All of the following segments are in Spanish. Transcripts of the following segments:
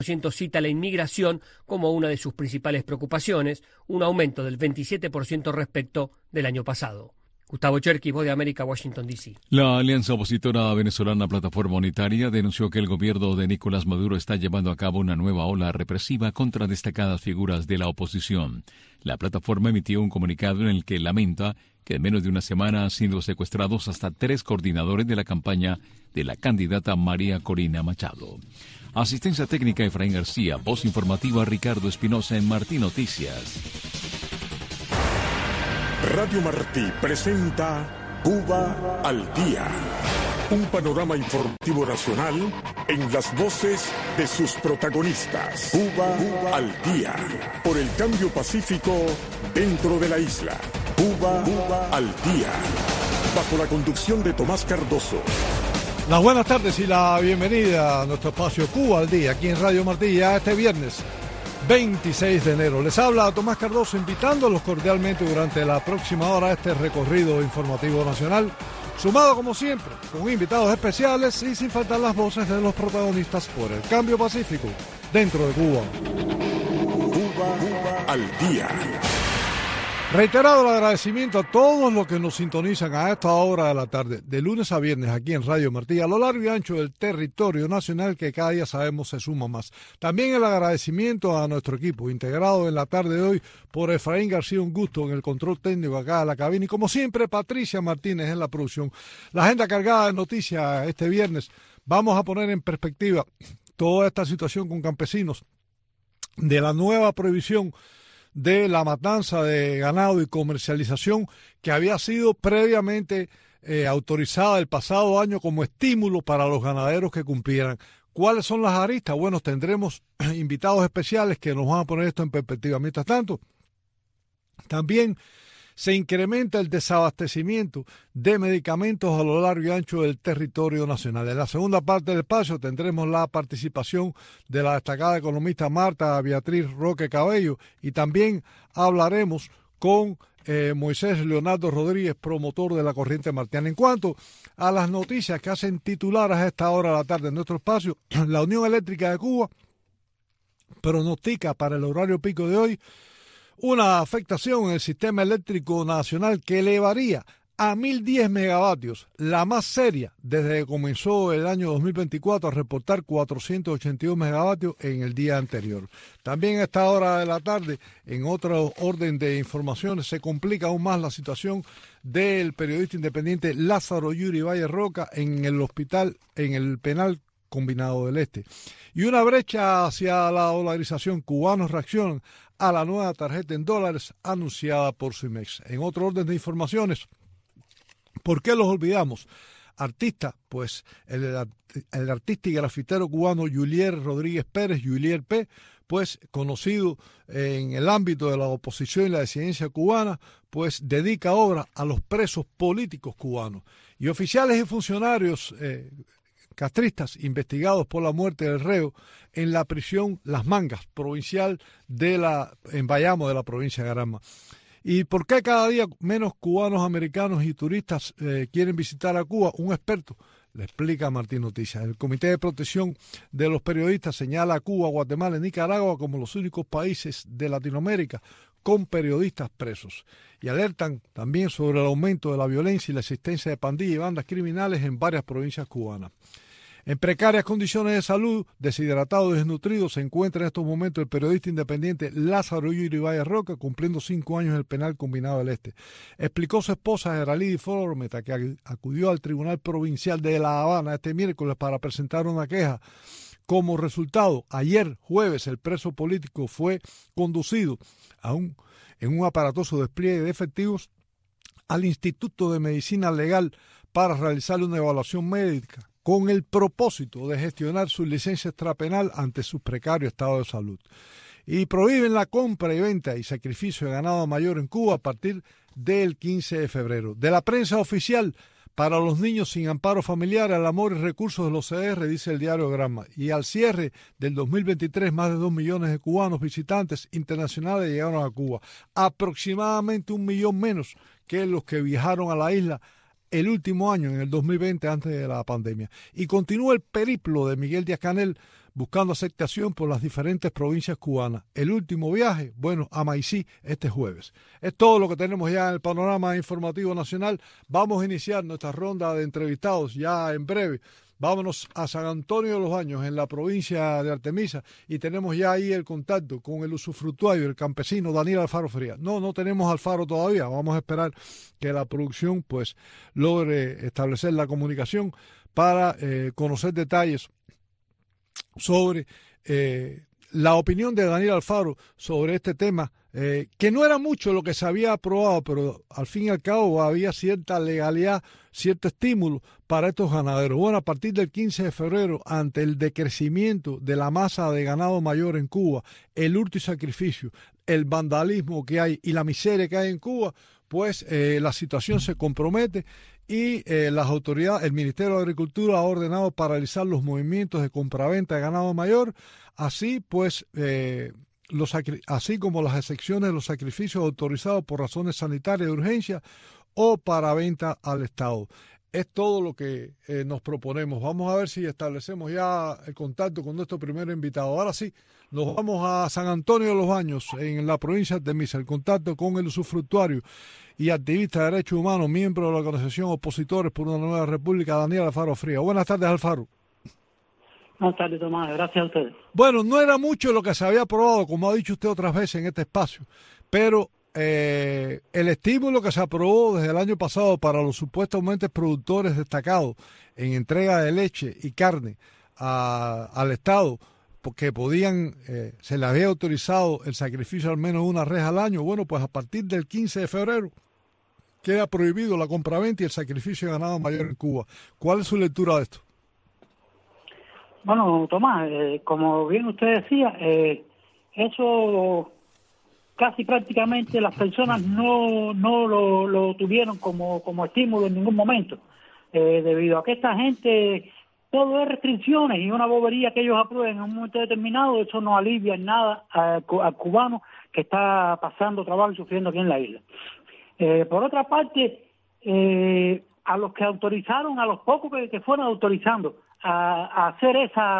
cita la inmigración como una de sus principales preocupaciones, un aumento del 27% respecto del año pasado. Gustavo Cherkis, Voz de América, Washington, D.C. La alianza opositora venezolana Plataforma Unitaria denunció que el gobierno de Nicolás Maduro está llevando a cabo una nueva ola represiva contra destacadas figuras de la oposición. La plataforma emitió un comunicado en el que lamenta que en menos de una semana han sido secuestrados hasta 3 coordinadores de la campaña de la candidata María Corina Machado. Asistencia técnica Efraín García, voz informativa Ricardo Espinosa en Martí Noticias. Radio Martí presenta Cuba al Día, un panorama informativo nacional en las voces de sus protagonistas. Cuba al Día, por el cambio pacífico dentro de la isla. Cuba al Día, bajo la conducción de Tomás Cardoso. Las buenas tardes y la bienvenida a nuestro espacio Cuba al Día, aquí en Radio Martí, ya este viernes 26 de enero. Les habla Tomás Cardoso, invitándolos cordialmente durante la próxima hora a este recorrido informativo nacional, sumado como siempre con invitados especiales y sin faltar las voces de los protagonistas por el cambio pacífico dentro de Cuba. Cuba al Día. Reiterado el agradecimiento a todos los que nos sintonizan a esta hora de la tarde, de lunes a viernes aquí en Radio Martí, a lo largo y ancho del territorio nacional, que cada día sabemos se suma más. También el agradecimiento a nuestro equipo, integrado en la tarde de hoy por Efraín García, un gusto en el control técnico acá de la cabina, y como siempre Patricia Martínez en la producción. La agenda cargada de noticias este viernes. Vamos a poner en perspectiva toda esta situación con campesinos, de la nueva prohibición de la matanza de ganado y comercialización que había sido previamente autorizada el pasado año como estímulo para los ganaderos que cumplieran. ¿Cuáles son las aristas? Bueno, tendremos invitados especiales que nos van a poner esto en perspectiva. Mientras tanto, también se incrementa el desabastecimiento de medicamentos a lo largo y ancho del territorio nacional. En la segunda parte del espacio tendremos la participación de la destacada economista Marta Beatriz Roque Cabello, y también hablaremos con Moisés Leonardo Rodríguez, promotor de la corriente martiana. En cuanto a las noticias que hacen titulares a esta hora de la tarde en nuestro espacio, la Unión Eléctrica de Cuba pronostica para el horario pico de hoy una afectación en el sistema eléctrico nacional que elevaría a 1.010 megavatios, la más seria desde que comenzó el año 2024 a reportar 482 megavatios en el día anterior. También a esta hora de la tarde, en otro orden de informaciones, se complica aún más la situación del periodista independiente Lázaro Yuri Valle Roca en el hospital, en el penal combinado del Este. Y una brecha hacia la dolarización. Cubanos reaccionan a la nueva tarjeta en dólares anunciada por Cimex. En otro orden de informaciones, ¿por qué los olvidamos? Artista, pues el artista y grafitero cubano Yulier Rodríguez Pérez, Yulier P., pues conocido en el ámbito de la oposición y la disidencia cubana, pues dedica obra a los presos políticos cubanos. Y oficiales y funcionarios castristas investigados por la muerte del reo en la prisión Las Mangas, provincial en Bayamo, de la provincia de Granma. ¿Y por qué cada día menos cubanos, americanos y turistas quieren visitar a Cuba? Un experto le explica a Martín Noticias. El Comité de Protección de los Periodistas señala a Cuba, Guatemala y Nicaragua como los únicos países de Latinoamérica con periodistas presos. Y alertan también sobre el aumento de la violencia y la existencia de pandillas y bandas criminales en varias provincias cubanas. En precarias condiciones de salud, deshidratado y desnutrido, se encuentra en estos momentos el periodista independiente Lázaro Yuri Valle Roca, cumpliendo 5 años en el penal combinado del Este. Explicó su esposa Geralidi Formeta, que acudió al Tribunal Provincial de La Habana este miércoles para presentar una queja. Como resultado, ayer jueves el preso político fue conducido en un aparatoso despliegue de efectivos al Instituto de Medicina Legal para realizarle una evaluación médica, con el propósito de gestionar su licencia extrapenal ante su precario estado de salud. Y prohíben la compra y venta y sacrificio de ganado mayor en Cuba a partir del 15 de febrero. De la prensa oficial, para los niños sin amparo familiar, al amor y recursos de los CDR, dice el diario Granma. Y al cierre del 2023, más de 2 millones de cubanos visitantes internacionales llegaron a Cuba. Aproximadamente 1 millón menos que los que viajaron a la isla el último año, en el 2020, antes de la pandemia. Y continúa el periplo de Miguel Díaz-Canel buscando aceptación por las diferentes provincias cubanas. El último viaje, bueno, a Maicí este jueves. Es todo lo que tenemos ya en el panorama informativo nacional. Vamos a iniciar nuestra ronda de entrevistados ya en breve. Vámonos a San Antonio de los Baños, en la provincia de Artemisa, y tenemos ya ahí el contacto con el usufructuario, el campesino Daniel Alfaro Frías. No tenemos Alfaro todavía, vamos a esperar que la producción pues logre establecer la comunicación para conocer detalles sobre la opinión de Daniel Alfaro sobre este tema, que no era mucho lo que se había aprobado, pero al fin y al cabo había cierta legalidad, cierto estímulo para estos ganaderos. Bueno, a partir del 15 de febrero, ante el decrecimiento de la masa de ganado mayor en Cuba, el hurto y sacrificio, el vandalismo que hay y la miseria que hay en Cuba, pues la situación se compromete y las autoridades, el Ministerio de Agricultura ha ordenado paralizar los movimientos de compraventa de ganado mayor, así pues así como las excepciones de los sacrificios autorizados por razones sanitarias de urgencia o para venta al Estado. Es todo lo que nos proponemos. Vamos a ver si establecemos ya el contacto con nuestro primer invitado. Ahora sí, nos vamos a San Antonio de los Baños, en la provincia de Artemisa, el contacto con el usufructuario y activista de derechos humanos, miembro de la organización Opositores por una Nueva República, Daniel Alfaro Frías. Buenas tardes, Alfaro. Buenas tardes, Tomás. Gracias a ustedes. Bueno, no era mucho lo que se había aprobado, como ha dicho usted otras veces en este espacio, pero el estímulo que se aprobó desde el año pasado para los supuestamente productores destacados en entrega de leche y carne al Estado, porque se les había autorizado el sacrificio al menos de una res al año, bueno, pues a partir del 15 de febrero queda prohibido la compraventa y el sacrificio de ganado mayor en Cuba. ¿Cuál es su lectura de esto? Bueno, Tomás, como bien usted decía, eso casi prácticamente las personas no lo tuvieron como estímulo en ningún momento, debido a que esta gente, todo es restricciones y una bobería que ellos aprueben en un momento determinado, eso no alivia en nada al cubano que está pasando trabajo y sufriendo aquí en la isla. Por otra parte, a los que autorizaron, a los pocos que fueron autorizando a hacer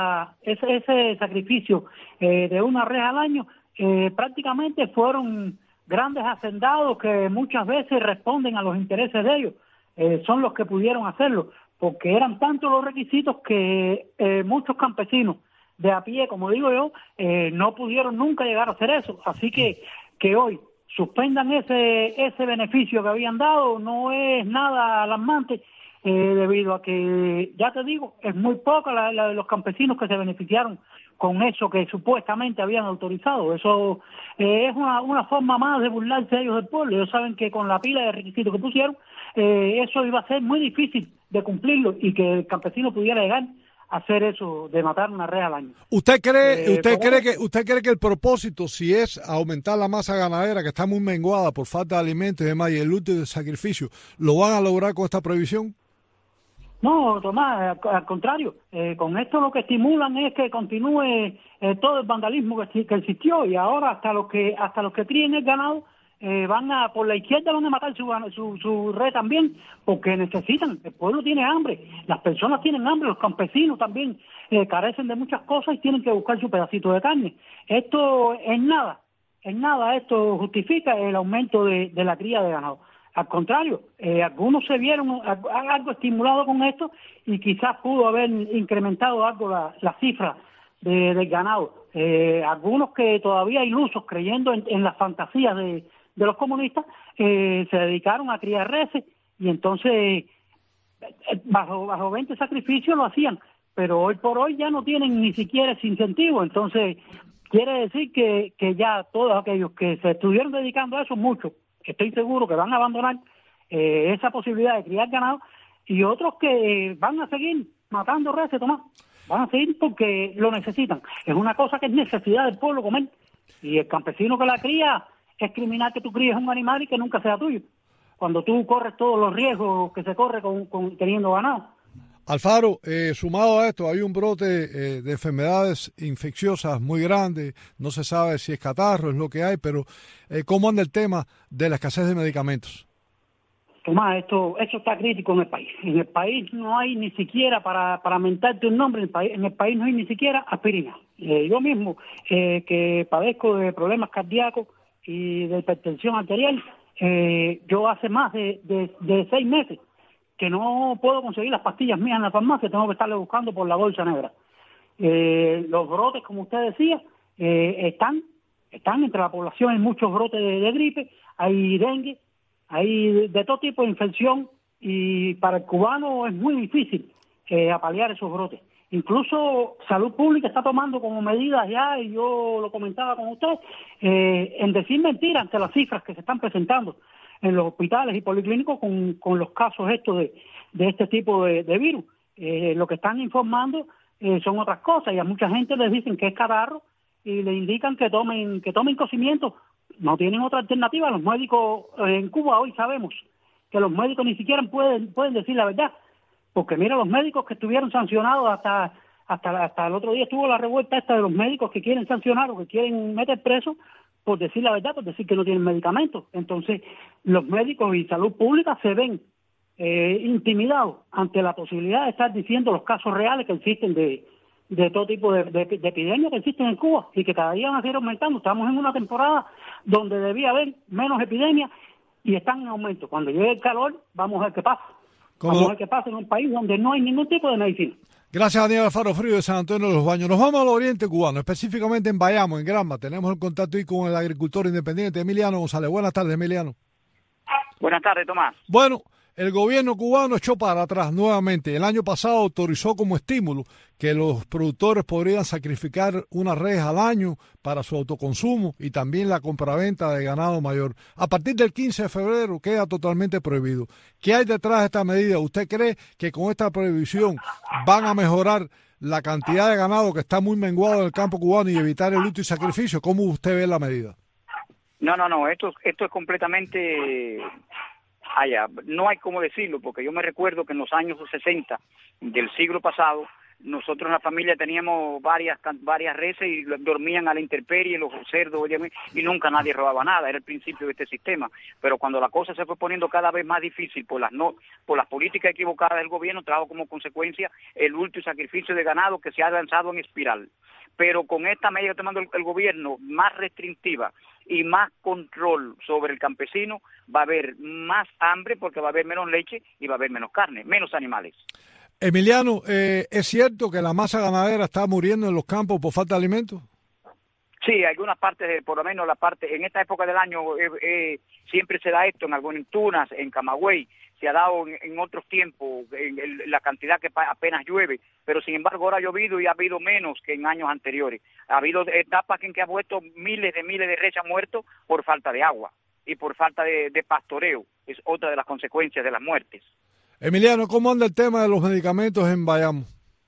ese sacrificio de una res al año, prácticamente fueron grandes hacendados que muchas veces responden a los intereses de ellos, son los que pudieron hacerlo, porque eran tantos los requisitos que muchos campesinos de a pie, como digo yo, no pudieron nunca llegar a hacer eso, así que hoy suspendan ese beneficio que habían dado no es nada alarmante, debido a que, ya te digo, es muy poca la de los campesinos que se beneficiaron con eso que supuestamente habían autorizado. Eso es una forma más de burlarse ellos del pueblo. Ellos saben que con la pila de requisitos que pusieron, eso iba a ser muy difícil de cumplirlo y que el campesino pudiera llegar a hacer eso de matar una res al año. ¿Usted cree que el propósito, si es aumentar la masa ganadera que está muy menguada por falta de alimentos y demás y el luto y el sacrificio, lo van a lograr con esta prohibición? No, Tomás, al contrario, con esto lo que estimulan es que continúe todo el vandalismo que existió y ahora hasta los que críen el ganado por la izquierda van a matar su red también, porque necesitan, el pueblo tiene hambre, las personas tienen hambre, los campesinos también carecen de muchas cosas y tienen que buscar su pedacito de carne. Esto en nada esto justifica el aumento de la cría de ganado. Al contrario, algunos se vieron algo estimulados con esto y quizás pudo haber incrementado algo la cifra del ganado. Algunos que todavía ilusos, creyendo en las fantasías de los comunistas, se dedicaron a criar reses y entonces bajo 20 sacrificios lo hacían, pero hoy por hoy ya no tienen ni siquiera ese incentivo. Entonces quiere decir que ya todos aquellos que se estuvieron dedicando a eso, muchos, estoy seguro que van a abandonar esa posibilidad de criar ganado, y otros que van a seguir matando reses, Tomás, van a seguir porque lo necesitan. Es una cosa que es necesidad del pueblo comer, y el campesino que la cría es criminal que tú críes un animal y que nunca sea tuyo, cuando tú corres todos los riesgos que se corre con teniendo ganado. Alfaro, sumado a esto, hay un brote de enfermedades infecciosas muy grande, no se sabe si es catarro, es lo que hay, pero ¿cómo anda el tema de la escasez de medicamentos? Tomás, esto está crítico en el país. En el país no hay ni siquiera, para mentarte un nombre, en el país no hay ni siquiera aspirina. Yo mismo, que padezco de problemas cardíacos y de hipertensión arterial, yo hace más de 6 meses que no puedo conseguir las pastillas mías en la farmacia, tengo que estarle buscando por la bolsa negra. Los brotes, como usted decía, están entre la población, hay muchos brotes de gripe, hay dengue, hay de todo tipo de infección, y para el cubano es muy difícil apalear esos brotes. Incluso Salud Pública está tomando como medidas ya, y yo lo comentaba con usted, en decir mentiras ante las cifras que se están presentando en los hospitales y policlínicos con los casos estos de este tipo de virus. Lo que están informando son otras cosas, y a mucha gente les dicen que es catarro y le indican que tomen cocimiento. No tienen otra alternativa. Los médicos en Cuba hoy sabemos que los médicos ni siquiera pueden decir la verdad, porque mira, los médicos que estuvieron sancionados hasta el otro día estuvo la revuelta esta de los médicos que quieren sancionar o que quieren meter presos por decir la verdad, por decir que no tienen medicamentos. Entonces los médicos y Salud Pública se ven intimidados ante la posibilidad de estar diciendo los casos reales que existen de todo tipo de epidemias que existen en Cuba y que cada día van a seguir aumentando. Estamos en una temporada donde debía haber menos epidemias y están en aumento. Cuando llegue el calor, vamos a ver qué pasa. Vamos a ver qué pasa en un país donde no hay ningún tipo de medicina. Gracias, Daniel Alfaro Frío de San Antonio de los Baños. Nos vamos al oriente cubano, específicamente en Bayamo, en Granma. Tenemos el contacto ahí con el agricultor independiente Emiliano González. Buenas tardes, Emiliano. Buenas tardes, Tomás. Bueno, el gobierno cubano echó para atrás nuevamente. El año pasado autorizó como estímulo que los productores podrían sacrificar una res al año para su autoconsumo y también la compraventa de ganado mayor. A partir del 15 de febrero queda totalmente prohibido. ¿Qué hay detrás de esta medida? ¿Usted cree que con esta prohibición van a mejorar la cantidad de ganado que está muy menguado en el campo cubano y evitar el luto y sacrificio? ¿Cómo usted ve la medida? No, esto es completamente... no hay cómo decirlo, porque yo me recuerdo que en los años 60 del siglo pasado, nosotros en la familia teníamos varias reses y dormían a la intemperie, los cerdos, y nunca nadie robaba nada. Era el principio de este sistema. Pero cuando la cosa se fue poniendo cada vez más difícil por las políticas equivocadas del gobierno, trajo como consecuencia el hurto y sacrificio de ganado que se ha lanzado en espiral. Pero con esta medida que está tomando el gobierno, más restrictiva y más control sobre el campesino, va a haber más hambre porque va a haber menos leche y va a haber menos carne, menos animales. Emiliano, ¿es cierto que la masa ganadera está muriendo en los campos por falta de alimentos? Sí, algunas partes, por lo menos en esta época del año siempre se da esto, en Tunas, en Camagüey, se ha dado en otros tiempos, en la cantidad que apenas llueve, pero sin embargo ahora ha llovido y ha habido menos que en años anteriores. Ha habido etapas en que ha puesto miles de reses han muerto por falta de agua y por falta de pastoreo. Es otra de las consecuencias de las muertes. Emiliano, ¿cómo anda el tema de los medicamentos en Bayamo?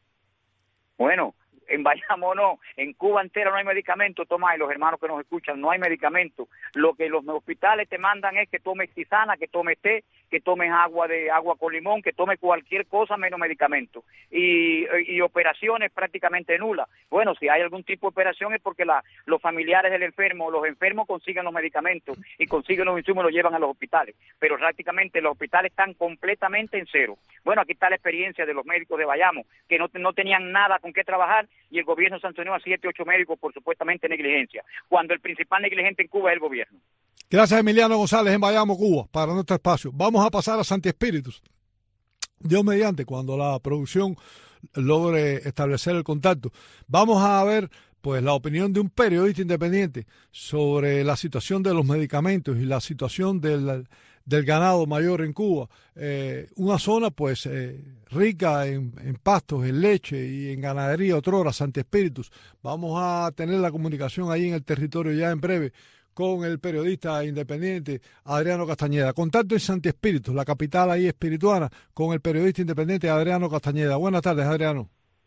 Bueno, en Bayamo no, en Cuba entera no hay medicamento, Tomás, y los hermanos que nos escuchan, no hay medicamento. Lo que los hospitales te mandan es que tomes tisana, que tomes té, que tomes agua con limón, que tomes cualquier cosa menos medicamento. Y operaciones prácticamente nulas. Bueno, si hay algún tipo de operación es porque los familiares del enfermo, los enfermos consiguen los medicamentos y consiguen los insumos y los llevan a los hospitales. Pero prácticamente los hospitales están completamente en cero. Bueno, aquí está la experiencia de los médicos de Bayamo, que no tenían nada con qué trabajar y el gobierno sancionó a 7, 8 médicos por supuestamente negligencia, cuando el principal negligente en Cuba es el gobierno. Gracias, Emiliano González, en Bayamo, Cuba, para nuestro espacio. Vamos a pasar a Santi Espíritus. Dios mediante, cuando la producción logre establecer el contacto, vamos a ver pues la opinión de un periodista independiente sobre la situación de los medicamentos y la situación del ganado mayor en Cuba. Una zona pues rica en pastos, en leche y en ganadería, otrora, Santi Espíritus. Vamos a tener la comunicación ahí en el territorio ya en breve con el periodista independiente Adriano Castañeda. Contacto en Santi Espíritus, la capital ahí espirituana, con el periodista independiente Adriano Castañeda. Buenas tardes, Adriano.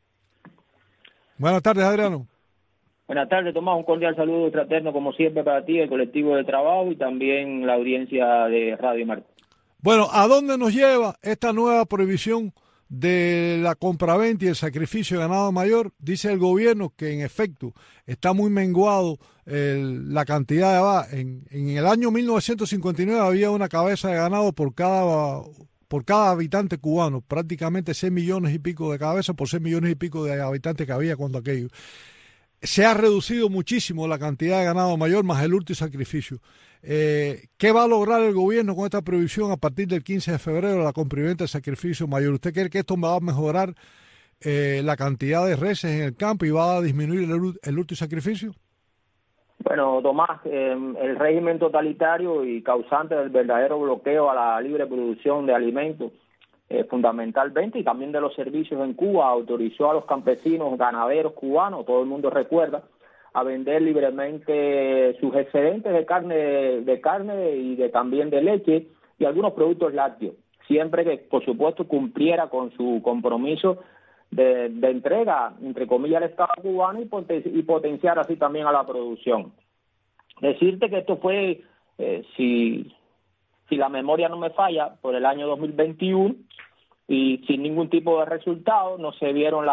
Buenas tardes, Adriano. Buenas tardes, Tomás. Un cordial saludo fraterno, como siempre, para ti, el colectivo de trabajo y también la audiencia de Radio Marca. Bueno, ¿a dónde nos lleva esta nueva prohibición de la compraventa y el sacrificio de ganado mayor, dice el gobierno que en efecto está muy menguado la cantidad de vaca. En el año 1959 había una cabeza de ganado por cada habitante cubano, prácticamente 6 millones y pico de cabezas por 6 millones y pico de habitantes que había cuando aquello. Se ha reducido muchísimo la cantidad de ganado mayor más el hurto y sacrificio. ¿Qué va a lograr el gobierno con esta prohibición a partir del 15 de febrero, la compraventa del sacrificio mayor? ¿Usted cree que esto va a mejorar la cantidad de reses en el campo y va a disminuir el hurto y sacrificio? Bueno, Tomás, el régimen totalitario y causante del verdadero bloqueo a la libre producción de alimentos, fundamentalmente, y también de los servicios en Cuba, autorizó a los campesinos, ganaderos cubanos, todo el mundo recuerda, a vender libremente sus excedentes de carne y también de leche y algunos productos lácteos, siempre que, por supuesto, cumpliera con su compromiso de entrega, entre comillas, al Estado cubano y potenciar así también a la producción. Decirte que esto fue, si la memoria no me falla, por el año 2021 y sin ningún tipo de resultado, no se vieron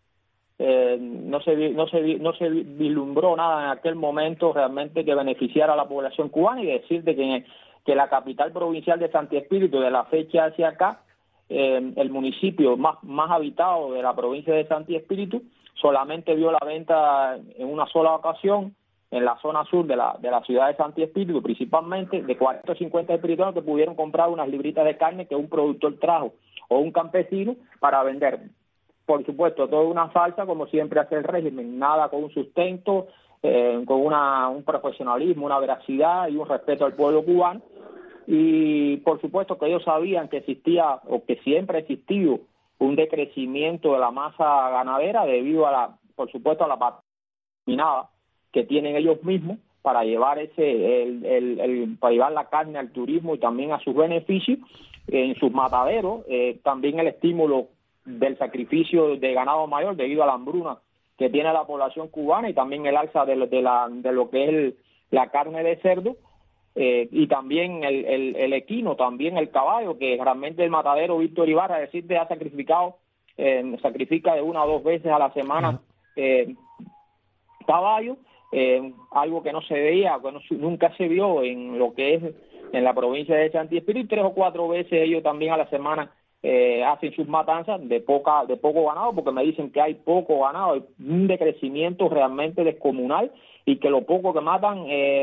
no se vislumbró nada en aquel momento realmente que beneficiara a la población cubana. Y decirte que la capital provincial de Santi Espíritu, de la fecha hacia acá, el municipio más habitado de la provincia de Santi Espíritu, solamente vio la venta en una sola ocasión en la zona sur de la ciudad de Santi Espíritu, principalmente de 40 o 50 espirituanos que pudieron comprar unas libritas de carne que un productor trajo o un campesino para vender. Por supuesto, todo una falsa, como siempre hace el régimen, nada con un sustento, con un profesionalismo, una veracidad y un respeto al pueblo cubano. Y por supuesto que ellos sabían que existía, o que siempre ha existido, un decrecimiento de la masa ganadera debido por supuesto, a la patrocinada que tienen ellos mismos para llevar para llevar la carne al turismo y también a sus beneficios en sus mataderos. También el estímulo del sacrificio de ganado mayor debido a la hambruna que tiene la población cubana y también el alza de lo que es la carne de cerdo. Y también el equino, también el caballo, que realmente el matadero Víctor Ibarra, decirte, ha sacrifica de 1 a 2 veces a la semana caballo, algo que no se veía, nunca se vio en lo que es en la provincia de Santi Espíritu. 3 o 4 veces ellos también a la semana hacen sus matanzas de poco ganado, porque me dicen que hay poco ganado, hay un decrecimiento realmente descomunal, y que lo poco que matan,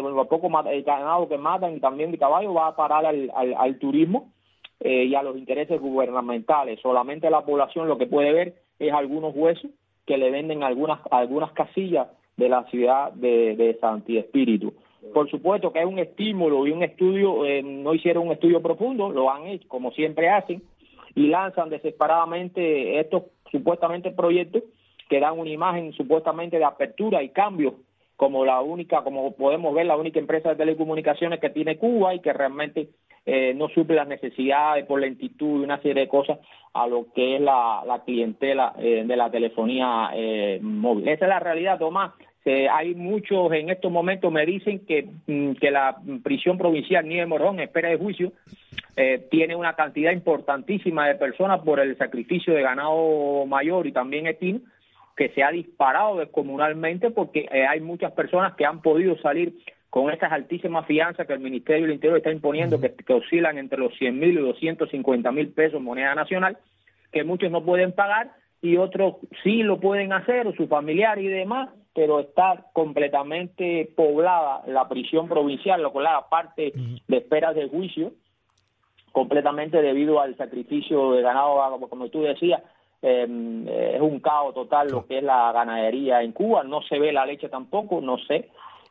el ganado que matan y también de caballo va a parar al turismo y a los intereses gubernamentales. Solamente la población lo que puede ver es algunos huesos que le venden algunas casillas de la ciudad de Santi Espíritu. Por supuesto que hay un estímulo y un estudio, no hicieron un estudio profundo, lo han hecho como siempre hacen, y lanzan desesperadamente estos supuestamente proyectos que dan una imagen supuestamente de apertura y cambio, como podemos ver, la única empresa de telecomunicaciones que tiene Cuba y que realmente no suple las necesidades por lentitud y una serie de cosas a lo que es la clientela de la telefonía móvil. Esa es la realidad, Tomás. Hay muchos en estos momentos me dicen que la prisión provincial Nieves Morrón, en espera de juicio, tiene una cantidad importantísima de personas por el sacrificio de ganado mayor y también equino, que se ha disparado descomunalmente porque hay muchas personas que han podido salir con estas altísimas fianzas que el Ministerio del Interior está imponiendo, que oscilan entre los 100,000 y 250,000 pesos moneda nacional, que muchos no pueden pagar y otros sí lo pueden hacer, o sus familiares y demás, pero está completamente poblada la prisión provincial, lo cual es la parte de esperas de juicio, completamente debido al sacrificio de ganado, como tú decías. Es un caos total lo que es la ganadería en Cuba, no se ve la leche tampoco, no sé,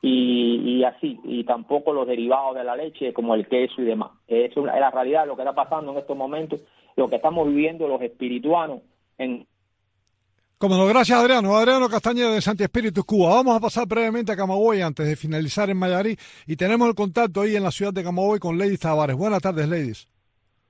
y así, y tampoco los derivados de la leche como el queso y demás. Es la realidad, lo que está pasando en estos momentos, lo que estamos viviendo los espirituanos en... Como no, gracias Adriano Castañeda de Santi Espíritu, Cuba. Vamos a pasar brevemente a Camagüey antes de finalizar en Mayarí, y tenemos el contacto ahí en la ciudad de Camagüey con Ladies Tavares. Buenas tardes, Ladies.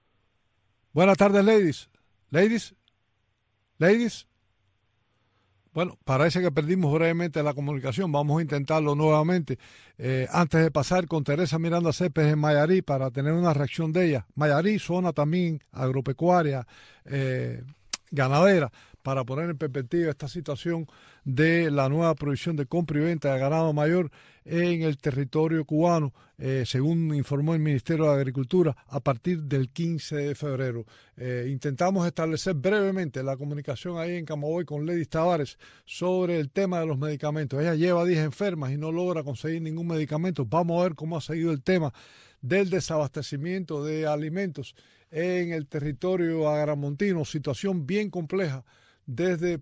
Buenas tardes, Ladies. Ladies. Bueno, parece que perdimos brevemente la comunicación. Vamos a intentarlo nuevamente. Antes de pasar con Teresa Miranda Céspedes en Mayarí para tener una reacción de ella. Mayarí, zona también agropecuaria, ganadera, para poner en perspectiva esta situación de la nueva prohibición de compra y venta de ganado mayor en el territorio cubano, según informó el Ministerio de Agricultura, a partir del 15 de febrero. Intentamos establecer brevemente la comunicación ahí en Camagüey con Lady Tavares sobre el tema de los medicamentos. Ella lleva 10 enfermas y no logra conseguir ningún medicamento. Vamos a ver cómo ha seguido el tema del desabastecimiento de alimentos en el territorio agramontino, situación bien compleja desde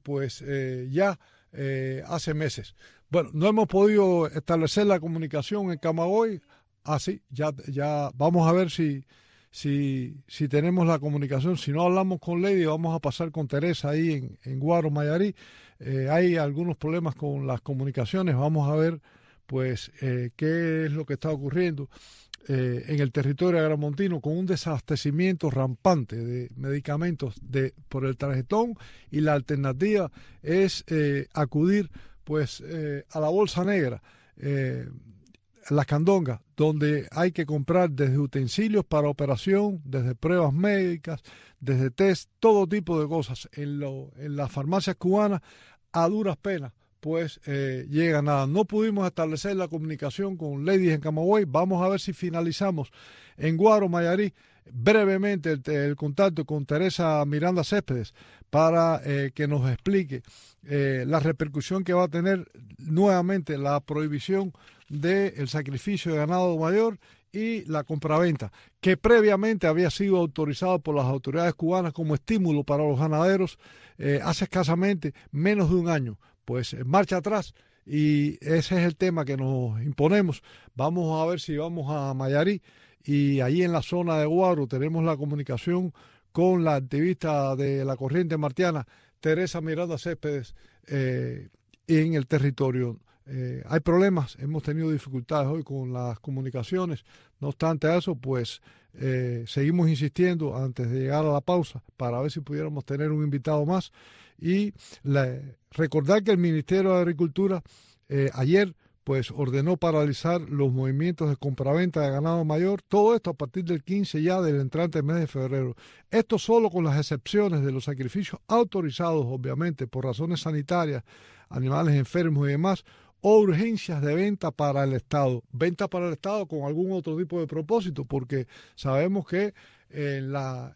hace meses. Bueno, no hemos podido establecer la comunicación en Camagüey. Sí, ya vamos a ver si tenemos la comunicación. Si no hablamos con Lady, vamos a pasar con Teresa ahí en Guaro, Mayarí. Hay algunos problemas con las comunicaciones. Vamos a ver qué es lo que está ocurriendo en el territorio agramontino, con un desabastecimiento rampante de medicamentos por el tarjetón, y la alternativa es acudir a la bolsa negra, las candongas, donde hay que comprar desde utensilios para operación, desde pruebas médicas, desde test, todo tipo de cosas. En las farmacias cubanas, a duras penas llega nada. No pudimos establecer la comunicación con Lady en Camagüey. Vamos a ver si finalizamos en Guaro, Mayarí, brevemente el contacto con Teresa Miranda Céspedes para que nos explique la repercusión que va a tener nuevamente la prohibición del sacrificio de ganado mayor y la compraventa, que previamente había sido autorizado por las autoridades cubanas como estímulo para los ganaderos hace escasamente menos de un año. Marcha atrás, y ese es el tema que nos imponemos. Vamos a ver si vamos a Mayarí, y allí en la zona de Guaro tenemos la comunicación con la activista de la Corriente Martiana, Teresa Miranda Céspedes, en el territorio. Hay problemas, hemos tenido dificultades hoy con las comunicaciones. No obstante eso, seguimos insistiendo antes de llegar a la pausa para ver si pudiéramos tener un invitado más. Y recordar que el Ministerio de Agricultura ayer ordenó paralizar los movimientos de compraventa de ganado mayor, todo esto a partir del 15 ya del entrante mes de febrero. Esto solo con las excepciones de los sacrificios autorizados, obviamente, por razones sanitarias, animales enfermos y demás, o urgencias de venta para el Estado. Venta para el Estado con algún otro tipo de propósito, porque sabemos que en la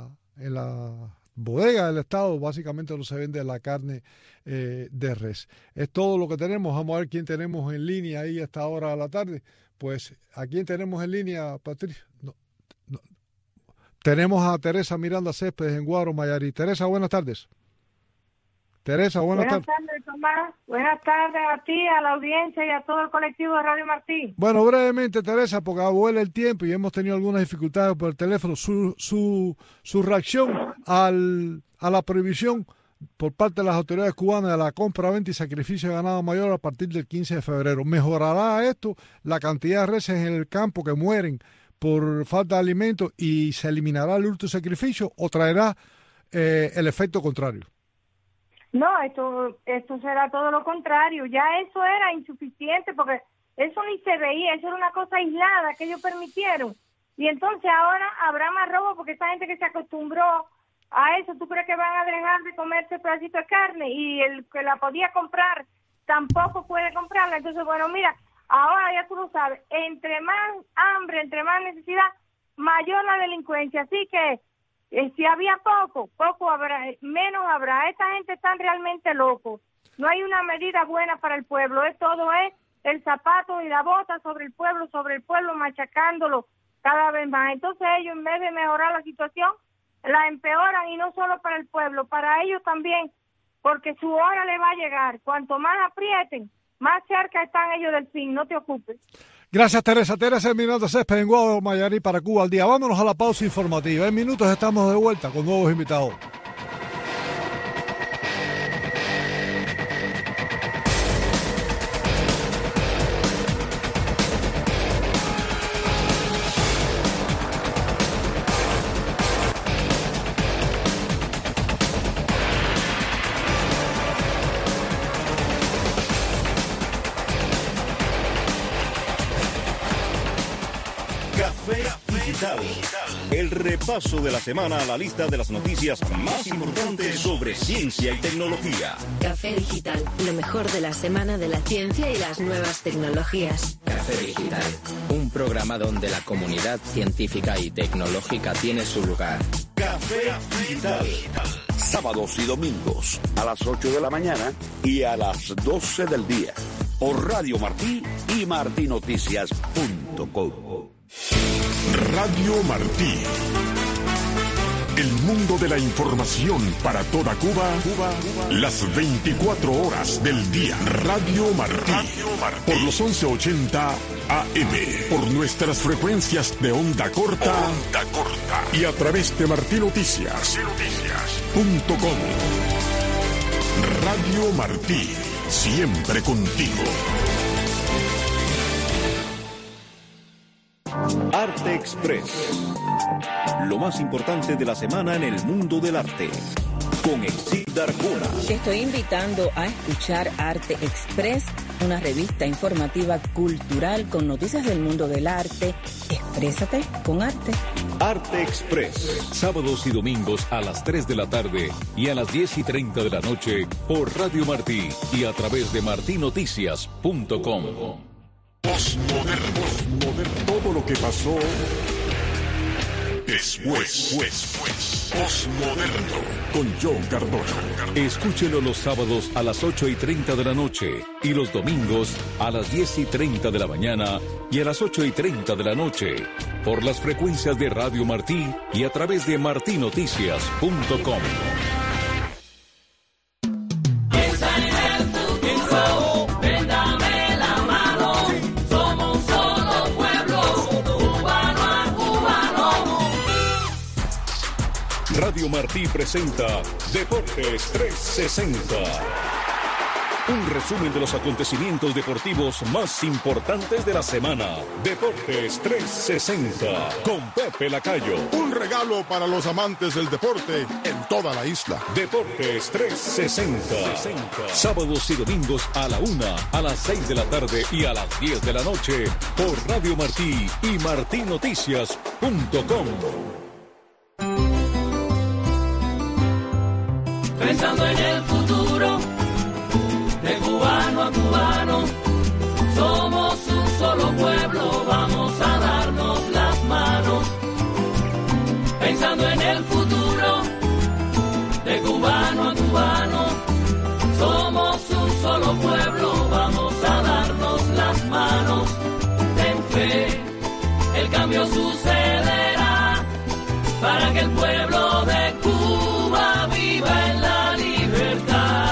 bodega del Estado básicamente no se vende la carne de res. Es todo lo que tenemos. Vamos a ver quién tenemos en línea ahí a esta hora de la tarde. ¿A quién tenemos en línea, Patricia? No. Tenemos a Teresa Miranda Céspedes en Guaro, Mayarí. Teresa, buenas tardes. Teresa, buenas tardes. Buenas tardes, Tomás. Buenas tardes a ti, a la audiencia y a todo el colectivo de Radio Martí. Bueno, brevemente, Teresa, porque vuela el tiempo y hemos tenido algunas dificultades por el teléfono. Su reacción a la prohibición por parte de las autoridades cubanas de la compra, venta y sacrificio de ganado mayor a partir del 15 de febrero. ¿Mejorará esto la cantidad de reses en el campo que mueren por falta de alimentos y se eliminará el hurto y sacrificio, o traerá el efecto contrario? No, esto será todo lo contrario. Ya eso era insuficiente, porque eso ni se veía, eso era una cosa aislada que ellos permitieron. Y entonces ahora habrá más robo, porque esta gente que se acostumbró a eso, ¿tú crees que van a dejar de comerse pedacito de carne? Y el que la podía comprar tampoco puede comprarla. Entonces, bueno, mira, ahora ya tú lo sabes, entre más hambre, entre más necesidad, mayor la delincuencia. Así que si había poco habrá, menos habrá. Esta gente está realmente loco. No hay una medida buena para el pueblo. Todo es el zapato y la bota sobre el pueblo, machacándolo cada vez más. Entonces ellos, en vez de mejorar la situación, la empeoran, y no solo para el pueblo, para ellos también, porque su hora le va a llegar. Cuanto más aprieten, más cerca están ellos del fin. No te ocupes. Gracias, Teresa. Teresa Miranda Céspedes en Guado, Mayarí, para Cuba al Día. Vámonos a la pausa informativa. En minutos estamos de vuelta con nuevos invitados. Café Digital. El repaso de la semana a la lista de las noticias más importantes sobre ciencia y tecnología. Café Digital, lo mejor de la semana de la ciencia y las nuevas tecnologías. Café Digital, un programa donde la comunidad científica y tecnológica tiene su lugar. Café Digital. Sábados y domingos a las 8 de la mañana y a las 12 del día. Por Radio Martí y martinoticias.com. Radio Martí. El mundo de la información para toda Cuba, las 24 horas del día. Radio Martí. Por los 1180 AM. Por nuestras frecuencias de onda corta. Y a través de martinoticias.com. Radio Martí. Siempre contigo. Arte Express. Lo más importante de la semana en el mundo del arte. Con Exil Arjona. Te estoy invitando a escuchar Arte Express, una revista informativa cultural con noticias del mundo del arte. Exprésate con arte. Arte Express, sábados y domingos a las 3 de la tarde y a las 10:30 de la noche por Radio Martí y a través de martinoticias.com. Postmoderno. Todo lo que pasó después. Postmoderno. Con John Cardona. Escúchelo los sábados a las 8:30 de la noche y los domingos a las 10:30 de la mañana y a las 8:30 de la noche por las frecuencias de Radio Martí y a través de martinoticias.com. Radio Martí presenta Deportes 360. Un resumen de los acontecimientos deportivos más importantes de la semana. Deportes 360 con Pepe Lacayo. Un regalo para los amantes del deporte en toda la isla. Deportes 360. Sábados y domingos a la 1, a las 6 de la tarde y a las 10 de la noche por Radio Martí y martinoticias.com. Pensando en el futuro, de cubano a cubano, somos un solo pueblo, vamos a darnos las manos. Pensando en el futuro, de cubano a cubano, somos un solo pueblo, vamos a darnos las manos. Ten fe, el cambio sucederá, para que el pueblo de Cuba viva en la libertad.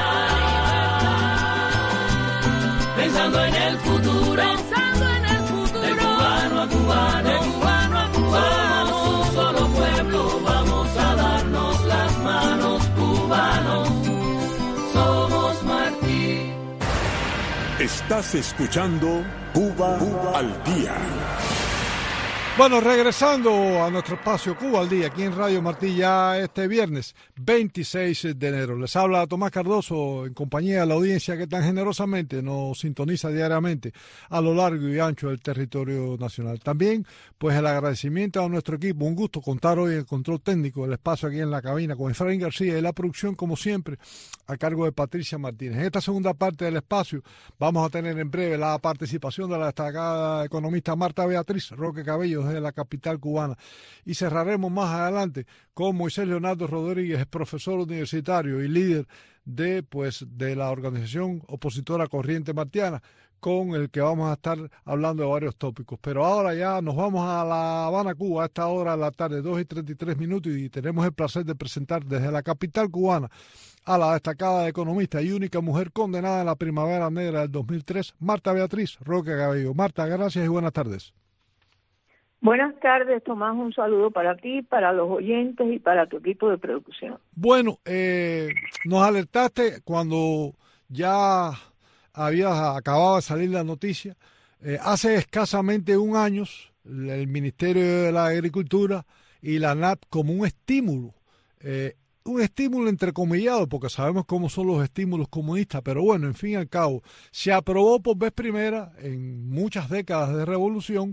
Pensando en el futuro, de cubano a cubano, somos un solo pueblo, vamos a darnos las manos, cubanos, somos Martí. Estás escuchando Cuba al Día. Bueno, regresando a nuestro espacio Cuba al Día, aquí en Radio Martí, ya este viernes 26 de enero. Les habla Tomás Cardoso en compañía de la audiencia que tan generosamente nos sintoniza diariamente a lo largo y ancho del territorio nacional. También, pues el agradecimiento a nuestro equipo. Un gusto contar hoy en el control técnico, el espacio aquí en la cabina con Efraín García y la producción, como siempre, a cargo de Patricia Martínez. En esta segunda parte del espacio vamos a tener en breve la participación de la destacada economista Marta Beatriz Roque Cabello de la capital cubana, y cerraremos más adelante con Moisés Leonardo Rodríguez, profesor universitario y líder de la organización opositora Corriente Martiana, con el que vamos a estar hablando de varios tópicos. Pero ahora ya nos vamos a La Habana, Cuba, a esta hora de la tarde, 2:33, y tenemos el placer de presentar desde la capital cubana a la destacada economista y única mujer condenada en la Primavera Negra del 2003, Marta Beatriz Roque Cabello. Marta, gracias y buenas tardes. Buenas tardes, Tomás. Un saludo para ti, para los oyentes y para tu equipo de producción. Bueno, nos alertaste cuando ya había acabado de salir la noticia. Hace escasamente un año, el Ministerio de la Agricultura y la ANAT, como un estímulo entrecomillado, porque sabemos cómo son los estímulos comunistas, pero bueno, en fin y al cabo, se aprobó por vez primera en muchas décadas de revolución,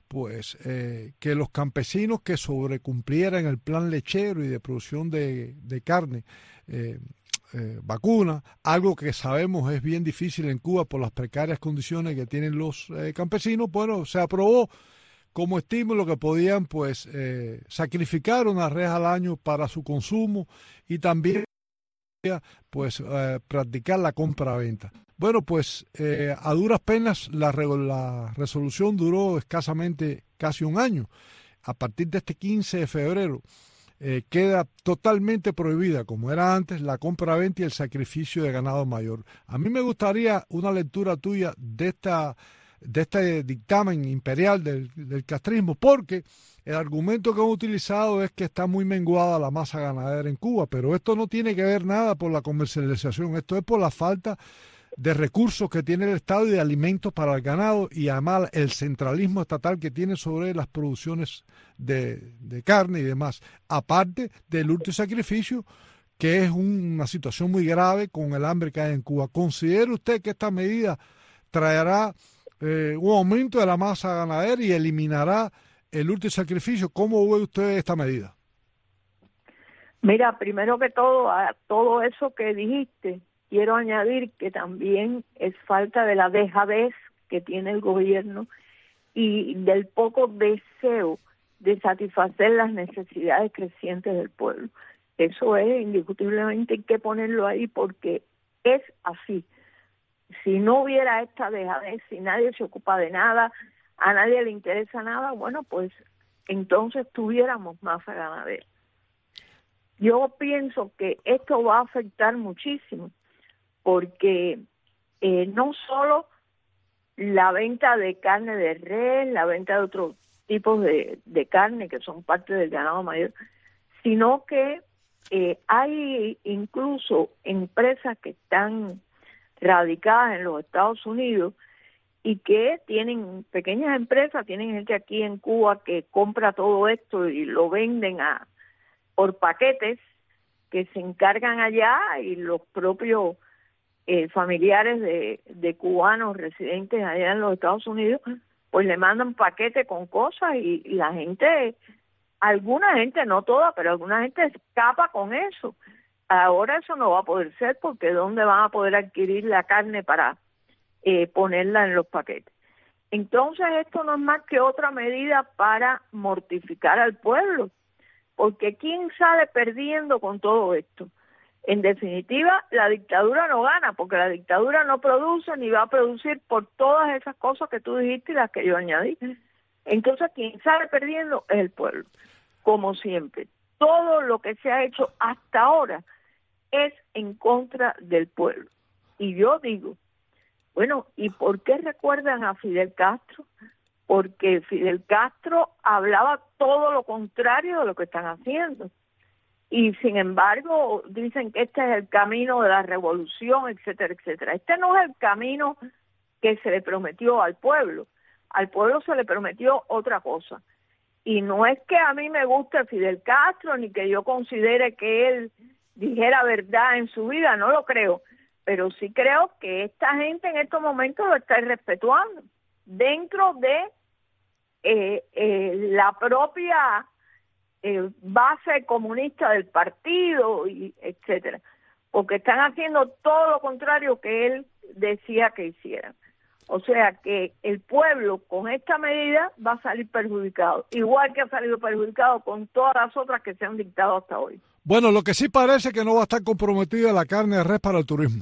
pues que los campesinos que sobrecumplieran el plan lechero y de producción de carne, vacuna, algo que sabemos es bien difícil en Cuba por las precarias condiciones que tienen los campesinos, bueno, se aprobó como estímulo que podían pues sacrificar una res al año para su consumo y también pues practicar la compra-venta. Bueno, pues a duras penas la resolución duró escasamente casi un año. A partir de este 15 de febrero queda totalmente prohibida, como era antes, la compra-venta y el sacrificio de ganado mayor. A mí me gustaría una lectura tuya de este dictamen imperial del castrismo, porque el argumento que han utilizado es que está muy menguada la masa ganadera en Cuba, pero esto no tiene que ver nada por la comercialización, esto es por la falta de recursos que tiene el Estado y de alimentos para el ganado, y además el centralismo estatal que tiene sobre las producciones de carne y demás, aparte del último sacrificio, que es una situación muy grave con el hambre que hay en Cuba. ¿Considera usted que esta medida traerá un aumento de la masa ganadera y eliminará el último sacrificio? ¿Cómo ve usted esta medida? Mira, primero que todo, a todo eso que dijiste, quiero añadir que también es falta de la dejadez que tiene el gobierno y del poco deseo de satisfacer las necesidades crecientes del pueblo. Eso es indiscutiblemente, hay que ponerlo ahí porque es así. Si no hubiera esta dejadez, si nadie se ocupa de nada, a nadie le interesa nada, bueno, pues entonces tuviéramos masa ganadera. Yo pienso que esto va a afectar muchísimo, porque no solo la venta de carne de res, la venta de otros tipos de carne que son parte del ganado mayor, sino que hay incluso empresas que están radicadas en los Estados Unidos y que tienen pequeñas empresas, tienen gente aquí en Cuba que compra todo esto y lo venden por paquetes que se encargan allá, y los propios familiares de cubanos residentes allá en los Estados Unidos pues le mandan paquetes con cosas y la gente, alguna gente, no toda, pero alguna gente escapa con eso. Ahora eso no va a poder ser, porque ¿dónde van a poder adquirir la carne para ponerla en los paquetes? Entonces esto no es más que otra medida para mortificar al pueblo, porque ¿quién sale perdiendo con todo esto? En definitiva, la dictadura no gana, porque la dictadura no produce ni va a producir por todas esas cosas que tú dijiste y las que yo añadí. Entonces, quien sale perdiendo es el pueblo, como siempre. Todo lo que se ha hecho hasta ahora es en contra del pueblo. Y yo digo, bueno, ¿y por qué recuerdan a Fidel Castro? Porque Fidel Castro hablaba todo lo contrario de lo que están haciendo. Y sin embargo dicen que este es el camino de la revolución, etcétera, etcétera. Este no es el camino que se le prometió al pueblo. Al pueblo se le prometió otra cosa. Y no es que a mí me guste Fidel Castro, ni que yo considere que él dijera verdad en su vida, no lo creo. Pero sí creo que esta gente en estos momentos lo está irrespetuando dentro de la propia base comunista del partido, y etcétera, porque están haciendo todo lo contrario que él decía que hicieran. O sea que el pueblo con esta medida va a salir perjudicado, igual que ha salido perjudicado con todas las otras que se han dictado hasta hoy. Bueno, lo que sí parece que no va a estar comprometida la carne de res para el turismo.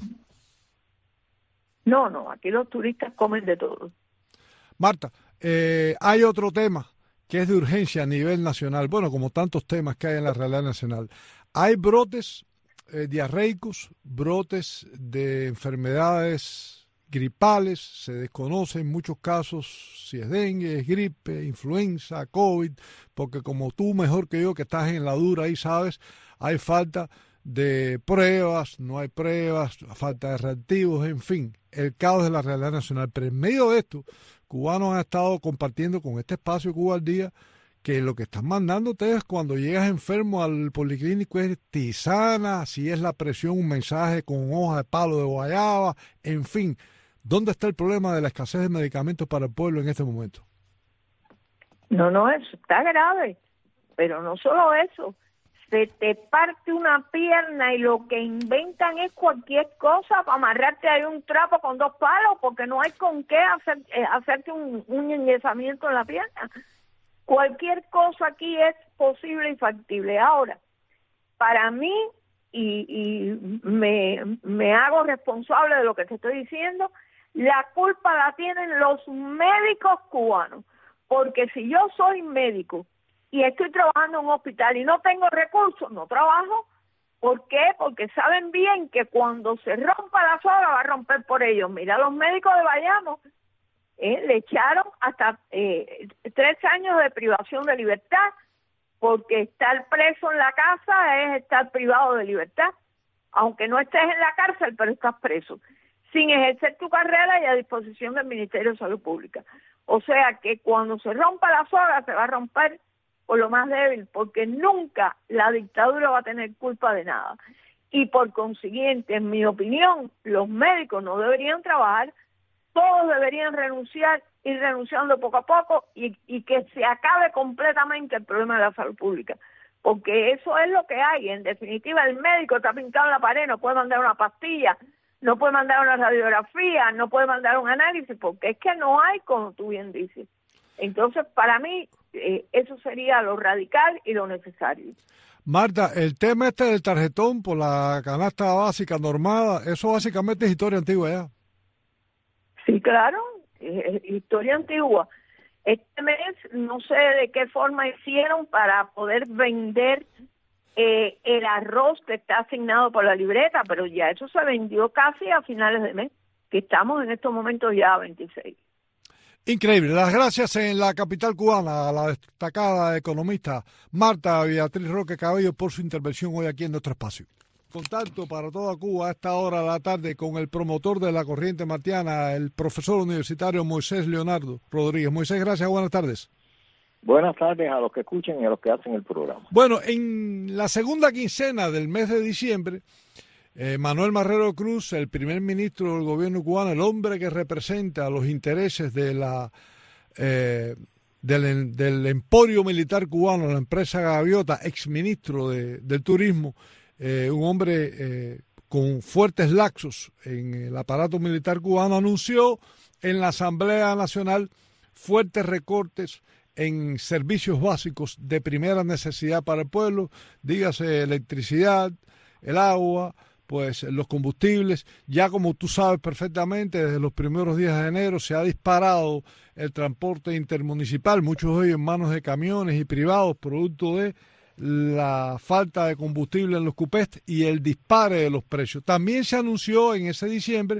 No, aquí los turistas comen de todo. Marta, hay otro tema que es de urgencia a nivel nacional, bueno, como tantos temas que hay en la realidad nacional. Hay brotes diarreicos, brotes de enfermedades gripales, se desconoce en muchos casos si es dengue, es gripe, influenza, COVID, porque como tú mejor que yo que estás en la dura ahí sabes, hay falta de pruebas, no hay pruebas, falta de reactivos, en fin, el caos de la realidad nacional. Pero en medio de esto, cubanos han estado compartiendo con este espacio Cuba al Día que lo que están mandándote es cuando llegas enfermo al policlínico es tisana, si es la presión, un mensaje con hoja de palo de guayaba, en fin. ¿Dónde está el problema de la escasez de medicamentos para el pueblo en este momento? No, eso está grave. Pero no solo eso, se te parte una pierna y lo que inventan es cualquier cosa para amarrarte ahí un trapo con 2 palos porque no hay con qué hacerte un enyesamiento en la pierna. Cualquier cosa aquí es posible y factible. Ahora, para mí, y me hago responsable de lo que te estoy diciendo, la culpa la tienen los médicos cubanos, porque si yo soy médico y estoy trabajando en un hospital y no tengo recursos, no trabajo. ¿Por qué? Porque saben bien que cuando se rompa la soga va a romper por ellos. Mira, los médicos de Bayamo le echaron hasta 3 años de privación de libertad, porque estar preso en la casa es estar privado de libertad, aunque no estés en la cárcel, pero estás preso, sin ejercer tu carrera y a disposición del Ministerio de Salud Pública. O sea que cuando se rompa la soga se va a romper por lo más débil, porque nunca la dictadura va a tener culpa de nada. Y por consiguiente, en mi opinión, los médicos no deberían trabajar, todos deberían renunciar, ir renunciando poco a poco y que se acabe completamente el problema de la salud pública. Porque eso es lo que hay. En definitiva, el médico está pintado en la pared, no puede mandar una pastilla, no puede mandar una radiografía, no puede mandar un análisis, porque es que no hay, como tú bien dices. Entonces, para mí, eso sería lo radical y lo necesario. Marta, el tema este del tarjetón por la canasta básica normada, eso básicamente es historia antigua ya. Sí, claro, es historia antigua. Este mes no sé de qué forma hicieron para poder vender el arroz que está asignado por la libreta, pero ya eso se vendió casi a finales de mes, que estamos en estos momentos ya a 26. Increíble. Las gracias en la capital cubana a la destacada economista Marta Beatriz Roque Cabello por su intervención hoy aquí en nuestro espacio. Contacto para toda Cuba a esta hora de la tarde con el promotor de la corriente martiana, el profesor universitario Moisés Leonardo Rodríguez. Moisés, gracias, buenas tardes. Buenas tardes a los que escuchen y a los que hacen el programa. Bueno, en la segunda quincena del mes de diciembre, Manuel Marrero Cruz, el primer ministro del gobierno cubano, el hombre que representa los intereses de del emporio militar cubano, la empresa Gaviota, exministro del turismo, un hombre con fuertes laxos en el aparato militar cubano, anunció en la Asamblea Nacional fuertes recortes en servicios básicos de primera necesidad para el pueblo, dígase electricidad, el agua, pues los combustibles. Ya como tú sabes perfectamente, desde los primeros días de enero se ha disparado el transporte intermunicipal, muchos de ellos en manos de camiones y privados, producto de la falta de combustible en los cupés y el dispare de los precios. También se anunció en ese diciembre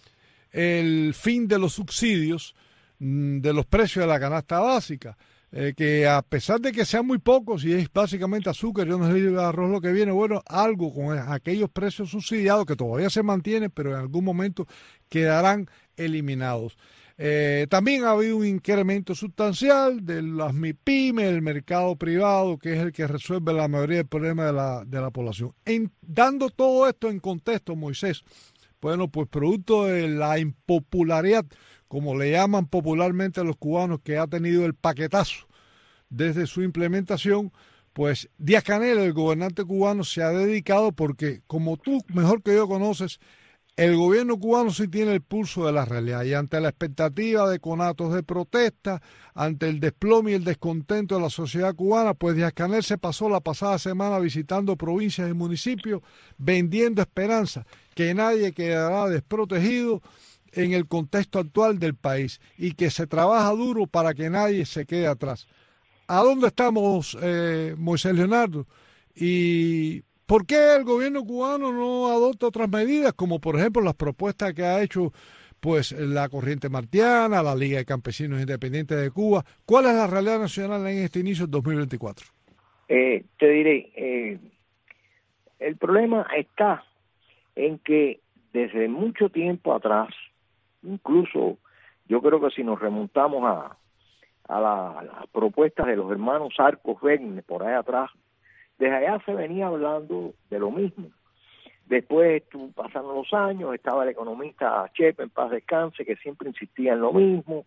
el fin de los subsidios de los precios de la canasta básica, que a pesar de que sean muy pocos y es básicamente azúcar y no es arroz lo que viene, bueno, algo con aquellos precios subsidiados que todavía se mantienen, pero en algún momento quedarán eliminados. También ha habido un incremento sustancial de las MIPYME, el mercado privado, que es el que resuelve la mayoría del problema de la población. Dando todo esto en contexto, Moisés, bueno, pues producto de la impopularidad, como le llaman popularmente a los cubanos, que ha tenido el paquetazo desde su implementación, pues Díaz-Canel, el gobernante cubano, se ha dedicado porque, como tú mejor que yo conoces, el gobierno cubano sí tiene el pulso de la realidad y ante la expectativa de conatos de protesta, ante el desplome y el descontento de la sociedad cubana, pues Díaz-Canel se pasó la pasada semana visitando provincias y municipios, vendiendo esperanza, que nadie quedará desprotegido en el contexto actual del país y que se trabaja duro para que nadie se quede atrás. ¿A dónde estamos, Moisés Leonardo? ¿Y por qué el gobierno cubano no adopta otras medidas, como por ejemplo las propuestas que ha hecho pues la Corriente Martiana, la Liga de Campesinos Independientes de Cuba? ¿Cuál es la realidad nacional en este inicio del 2024? Te diré, el problema está en que desde mucho tiempo atrás, incluso yo creo que si nos remontamos a las propuestas de los hermanos Arcos Verne por ahí atrás, desde allá se venía hablando de lo mismo. Después pasaron los años, estaba el economista Chepe, en paz descanse, que siempre insistía en lo mismo,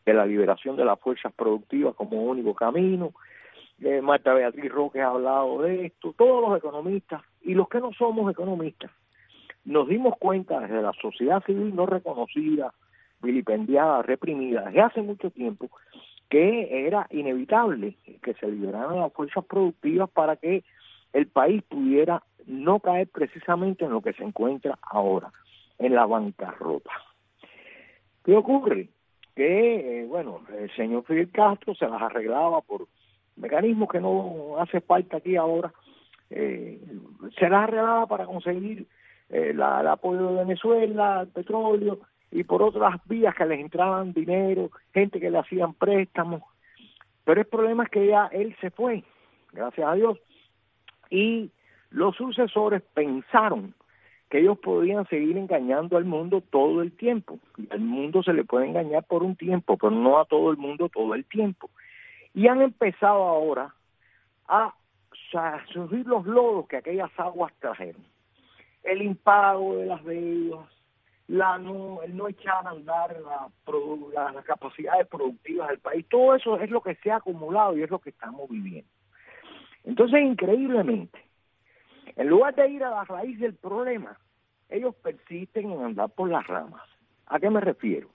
de la liberación de las fuerzas productivas como único camino. Marta Beatriz Roque ha hablado de esto, todos los economistas y los que no somos economistas nos dimos cuenta desde la sociedad civil no reconocida, vilipendiada, reprimida desde hace mucho tiempo, que era inevitable que se liberaran las fuerzas productivas para que el país pudiera no caer precisamente en lo que se encuentra ahora, en la bancarrota. ¿Qué ocurre? Que, el señor Fidel Castro se las arreglaba por mecanismos que no hace falta aquí ahora, se las arreglaba para conseguir el apoyo de Venezuela, el petróleo, y por otras vías que les entraban dinero, gente que le hacían préstamos. Pero el problema es que ya él se fue, gracias a Dios, y los sucesores pensaron que ellos podían seguir engañando al mundo todo el tiempo. Y al mundo se le puede engañar por un tiempo, pero no a todo el mundo todo el tiempo. Y han empezado ahora a surgir los lodos que aquellas aguas trajeron. El impago de las deudas, el no echar a andar las capacidades productivas del país, todo eso es lo que se ha acumulado y es lo que estamos viviendo. Entonces, increíblemente, en lugar de ir a la raíz del problema, ellos persisten en andar por las ramas. ¿A qué me refiero?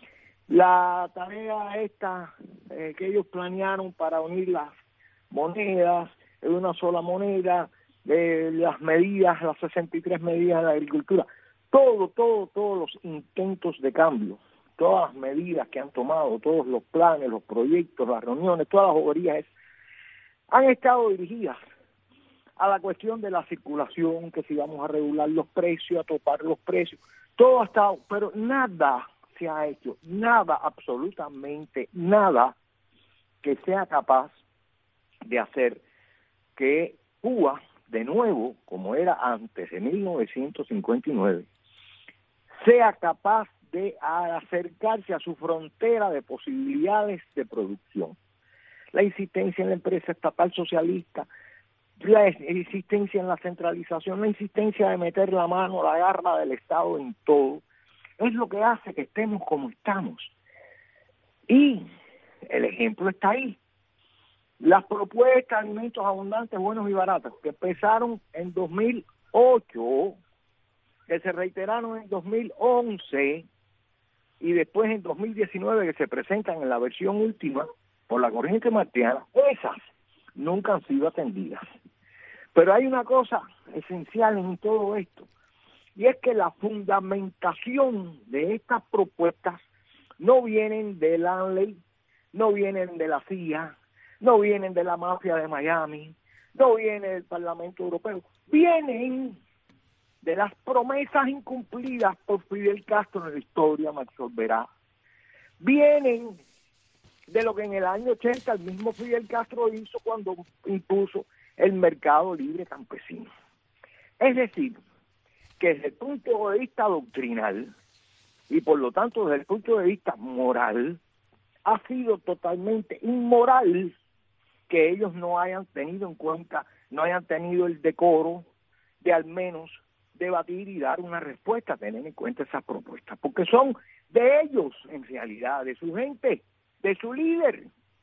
La tarea esta que ellos planearon para unir las monedas en una sola moneda, las medidas, las 63 medidas de la agricultura, todos los intentos de cambio, todas las medidas que han tomado, todos los planes, los proyectos, las reuniones, todas las boberías han estado dirigidas a la cuestión de la circulación, que si vamos a regular los precios, a topar los precios, todo ha estado, pero nada se ha hecho, nada, absolutamente nada que sea capaz de hacer que Cuba, de nuevo, como era antes de 1959, sea capaz de acercarse a su frontera de posibilidades de producción. La insistencia en la empresa estatal socialista, la insistencia en la centralización, la insistencia de meter la mano, la garra del Estado en todo, es lo que hace que estemos como estamos. Y el ejemplo está ahí. Las propuestas de alimentos abundantes, buenos y baratos, que empezaron en 2008, que se reiteraron en 2011 y después en 2019 que se presentan en la versión última por la corriente martiana, esas nunca han sido atendidas. Pero hay una cosa esencial en todo esto, y es que la fundamentación de estas propuestas no vienen de la ley, no vienen de la CIA, no vienen de la mafia de Miami, no vienen del Parlamento Europeo, vienen de las promesas incumplidas por Fidel Castro en la historia, Max Olverá, vienen de lo que en el año 80 el mismo Fidel Castro hizo cuando impuso el mercado libre campesino. Es decir, que desde el punto de vista doctrinal y por lo tanto desde el punto de vista moral, ha sido totalmente inmoral que ellos no hayan tenido en cuenta, no hayan tenido el decoro de al menos debatir y dar una respuesta, tener en cuenta esas propuestas, porque son de ellos en realidad, de su gente, de su líder.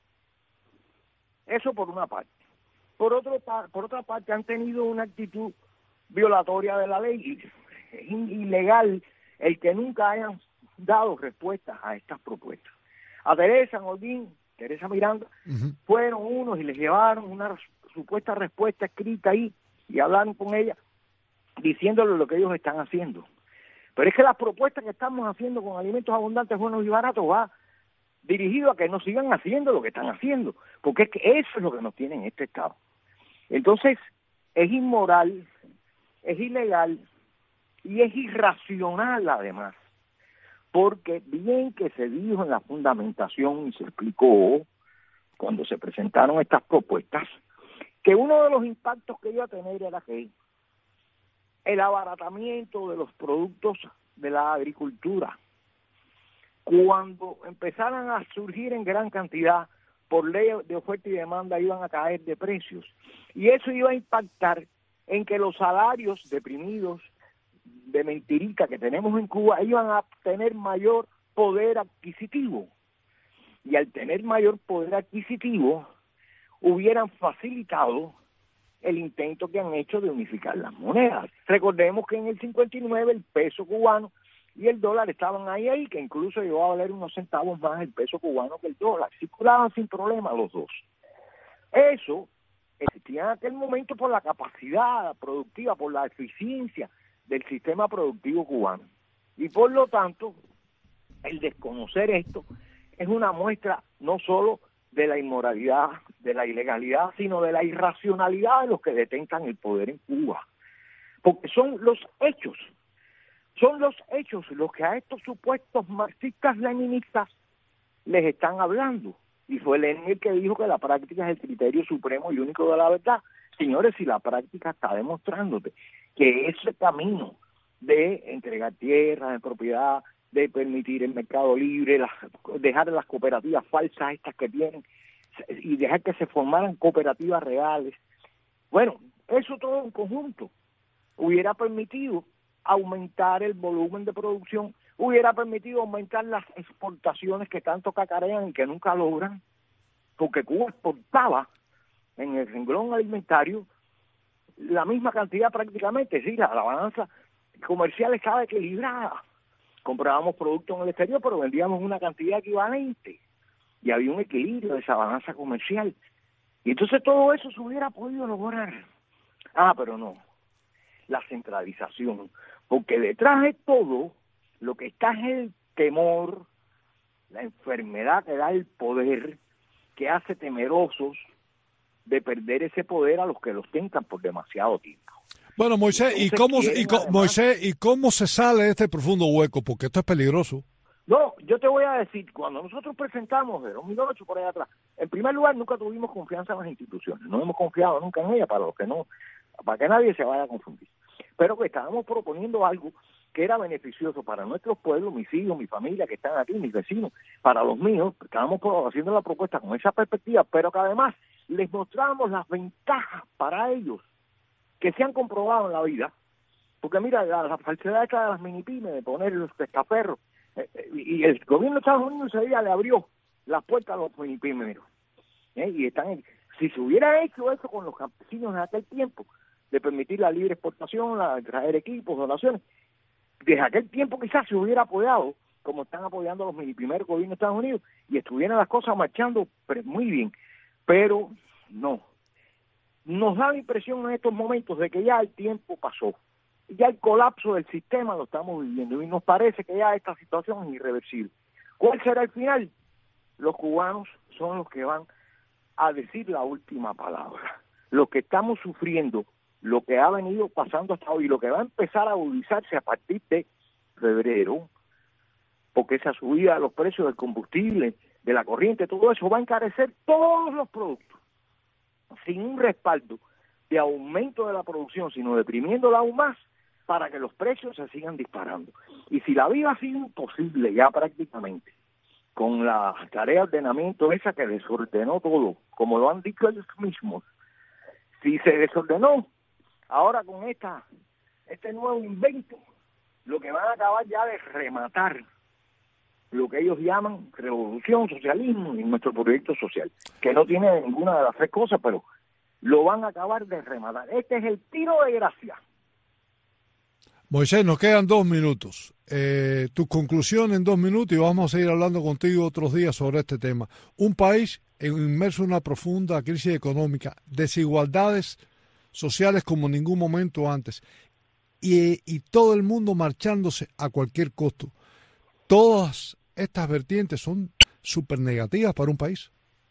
Eso por una parte. Por otra parte han tenido una actitud violatoria de la ley. Es ilegal el que nunca hayan dado respuestas a estas propuestas. A Teresa Holguín, Teresa Miranda, fueron unos y les llevaron una supuesta respuesta escrita ahí y hablaron con ella diciéndole lo que ellos están haciendo. Pero es que las propuestas que estamos haciendo con alimentos abundantes, buenos y baratos va dirigido a que no sigan haciendo lo que están haciendo, porque es que eso es lo que nos tiene en este estado. Entonces, es inmoral, es ilegal y es irracional además, porque bien que se dijo en la fundamentación y se explicó cuando se presentaron estas propuestas, que uno de los impactos que iba a tener era que el abaratamiento de los productos de la agricultura, cuando empezaran a surgir en gran cantidad por ley de oferta y demanda, iban a caer de precios. Y eso iba a impactar en que los salarios deprimidos de mentirita que tenemos en Cuba iban a tener mayor poder adquisitivo. y al tener mayor poder adquisitivo hubieran facilitado el intento que han hecho de unificar las monedas. Recordemos que en el 59 el peso cubano y el dólar estaban ahí, que incluso llegó a valer unos centavos más el peso cubano que el dólar. Circulaban sin problema los dos. Eso existía en aquel momento por la capacidad productiva, por la eficiencia del sistema productivo cubano. Y por lo tanto, el desconocer esto es una muestra no solo de la inmoralidad, de la ilegalidad, sino de la irracionalidad de los que detentan el poder en Cuba. Porque son los hechos los que a estos supuestos marxistas-leninistas les están hablando. Y fue Lenin el que dijo que la práctica es el criterio supremo y único de la verdad. Señores, si la práctica está demostrándote que ese camino de entregar tierras en propiedad, de permitir el mercado libre, dejar las cooperativas falsas estas que tienen y dejar que se formaran cooperativas reales, bueno, eso todo en conjunto hubiera permitido aumentar el volumen de producción, hubiera permitido aumentar las exportaciones que tanto cacarean y que nunca logran, porque Cuba exportaba en el renglón alimentario la misma cantidad prácticamente, sí, la balanza comercial estaba equilibrada. Comprábamos productos en el exterior, pero vendíamos una cantidad equivalente y había un equilibrio de esa balanza comercial. Y entonces todo eso se hubiera podido lograr. Pero no, la centralización, porque detrás de todo lo que está es el temor, la enfermedad que da el poder, que hace temerosos de perder ese poder a los que los tengan por demasiado tiempo. Bueno, Moisés, ¿y cómo se sale de este profundo hueco? Porque esto es peligroso. No, yo te voy a decir, cuando nosotros presentamos de 2008 por allá atrás, en primer lugar nunca tuvimos confianza en las instituciones, no hemos confiado nunca en ellas, para que nadie se vaya a confundir. Pero que estábamos proponiendo algo que era beneficioso para nuestros pueblos, mis hijos, mi familia que están aquí, mis vecinos, para los míos, estábamos haciendo la propuesta con esa perspectiva, pero que además les mostrábamos las ventajas para ellos que se han comprobado en la vida, porque mira, la falsedad esta de las minipymes, de poner los pescaperros, y el gobierno de Estados Unidos ese día le abrió las puertas a los minipymeros, y si se hubiera hecho eso con los campesinos en aquel tiempo, de permitir la libre exportación, traer equipos, donaciones, desde aquel tiempo quizás se hubiera apoyado, como están apoyando los minipymeros gobiernos de Estados Unidos, y estuvieran las cosas marchando muy bien, pero no. Nos da la impresión en estos momentos de que ya el tiempo pasó, ya el colapso del sistema lo estamos viviendo y nos parece que ya esta situación es irreversible. ¿Cuál será el final? Los cubanos son los que van a decir la última palabra. Lo que estamos sufriendo, lo que ha venido pasando hasta hoy, lo que va a empezar a agudizarse a partir de febrero, porque esa subida de los precios del combustible, de la corriente, todo eso va a encarecer todos los productos, sin un respaldo de aumento de la producción, sino deprimiéndola aún más para que los precios se sigan disparando. Y si la vida ha sido imposible ya prácticamente, con la tarea de ordenamiento esa que desordenó todo, como lo han dicho ellos mismos, si se desordenó, ahora con este nuevo invento, lo que van a acabar ya de rematar lo que ellos llaman revolución, socialismo y nuestro proyecto social, que no tiene ninguna de las tres cosas, pero lo van a acabar de rematar. Este es el tiro de gracia. Moisés, nos quedan 2 minutos. Tu conclusión en 2 minutos y vamos a seguir hablando contigo otros días sobre este tema. Un país inmerso en una profunda crisis económica, desigualdades sociales como en ningún momento antes y todo el mundo marchándose a cualquier costo. Todas estas vertientes son súper negativas para un país.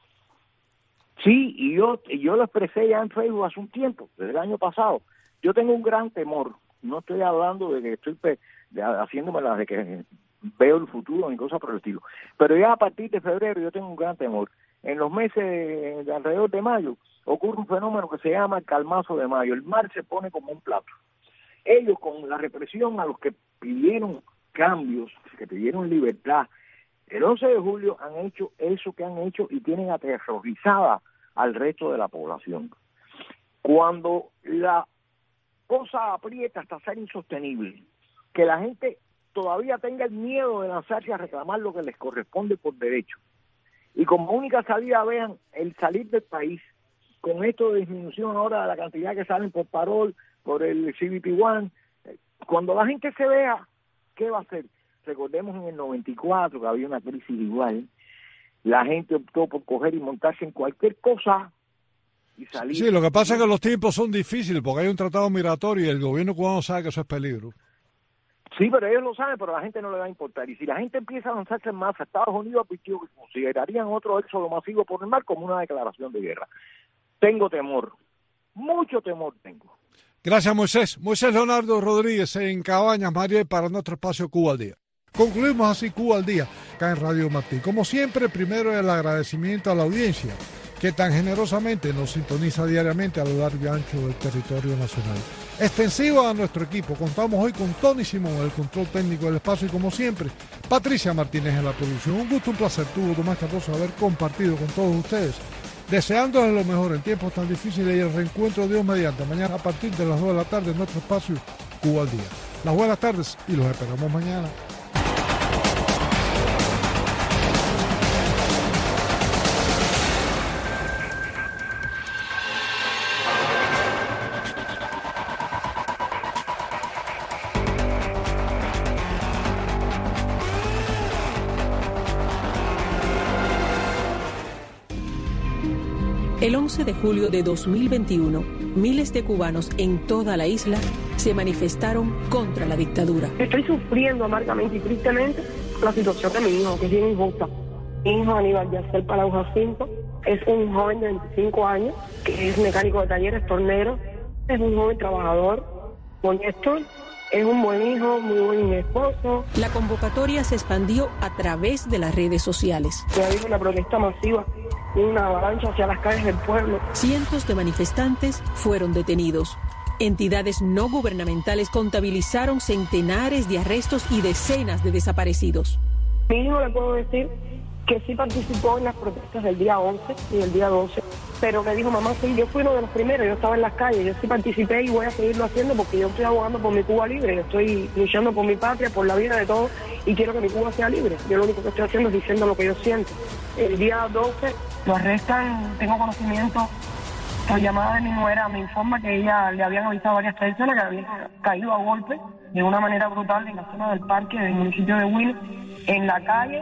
Sí, y yo lo expresé ya en Facebook hace un tiempo, desde el año pasado. Yo tengo un gran temor. No estoy hablando de que estoy haciéndome la de que veo el futuro ni cosas por el estilo. Pero ya a partir de febrero yo tengo un gran temor. En los meses de alrededor de mayo ocurre un fenómeno que se llama el calmazo de mayo. El mar se pone como un plato. Ellos, con la represión a los que pidieron cambios, que pidieron libertad, el 11 de julio han hecho eso que han hecho y tienen aterrorizada al resto de la población. Cuando la cosa aprieta hasta ser insostenible, que la gente todavía tenga el miedo de lanzarse a reclamar lo que les corresponde por derecho, y como única salida vean el salir del país, con esto de disminución ahora de la cantidad que salen por parol, por el CBP-1, cuando la gente se vea, ¿qué va a hacer? Recordemos en el 94 que había una crisis igual, la gente optó por coger y montarse en cualquier cosa y salir. Sí, lo que pasa es que los tiempos son difíciles porque hay un tratado migratorio y el gobierno cubano sabe que eso es peligro. Sí, pero ellos lo saben, pero a la gente no le va a importar. Y si la gente empieza a lanzarse en masa, Estados Unidos advirtió que considerarían otro éxodo masivo por el mar como una declaración de guerra. Tengo temor, mucho temor tengo. Gracias, Moisés. Moisés Leonardo Rodríguez en Cabañas, Mariel, para nuestro espacio Cuba al Día. Concluimos así Cuba al Día, acá en Radio Martí. Como siempre, primero el agradecimiento a la audiencia, que tan generosamente nos sintoniza diariamente a lo largo y ancho del territorio nacional. Extensivo a nuestro equipo, contamos hoy con Tony Simón, el control técnico del espacio, y como siempre, Patricia Martínez en la producción. Un gusto, un placer, tuvo Tomás Cardoso haber compartido con todos ustedes, deseándoles lo mejor en tiempos tan difíciles y el reencuentro Dios mediante mañana a partir de las 2 de la tarde en nuestro espacio Cuba al Día. Las buenas tardes y los esperamos mañana. El 11 de julio de 2021, miles de cubanos en toda la isla se manifestaron contra la dictadura. Estoy sufriendo amargamente y tristemente la situación de mi hijo, que es bien injusta. Mi hijo Aníbal Yaciel Palau Jacinto es un joven de 25 años, que es mecánico de talleres, tornero, es un joven trabajador, honesto, es un buen hijo, muy buen esposo. La convocatoria se expandió a través de las redes sociales. Ha habido una protesta masiva, una avalancha hacia las calles del pueblo. Cientos de manifestantes fueron detenidos. Entidades no gubernamentales contabilizaron centenares de arrestos y decenas de desaparecidos. Mi hijo, le puedo decir que sí participó en las protestas del día 11 y del día 12, pero me dijo, mamá, sí, yo fui uno de los primeros, yo estaba en las calles, yo sí participé y voy a seguirlo haciendo porque yo estoy abogando por mi Cuba libre, yo estoy luchando por mi patria, por la vida de todos y quiero que mi Cuba sea libre. Yo lo único que estoy haciendo es diciendo lo que yo siento. El día 12 lo arrestan, tengo conocimiento, por llamada de mi nuera me informa que ella le habían avisado a varias personas que habían caído a golpe de una manera brutal en la zona del parque del municipio de Huila. En la calle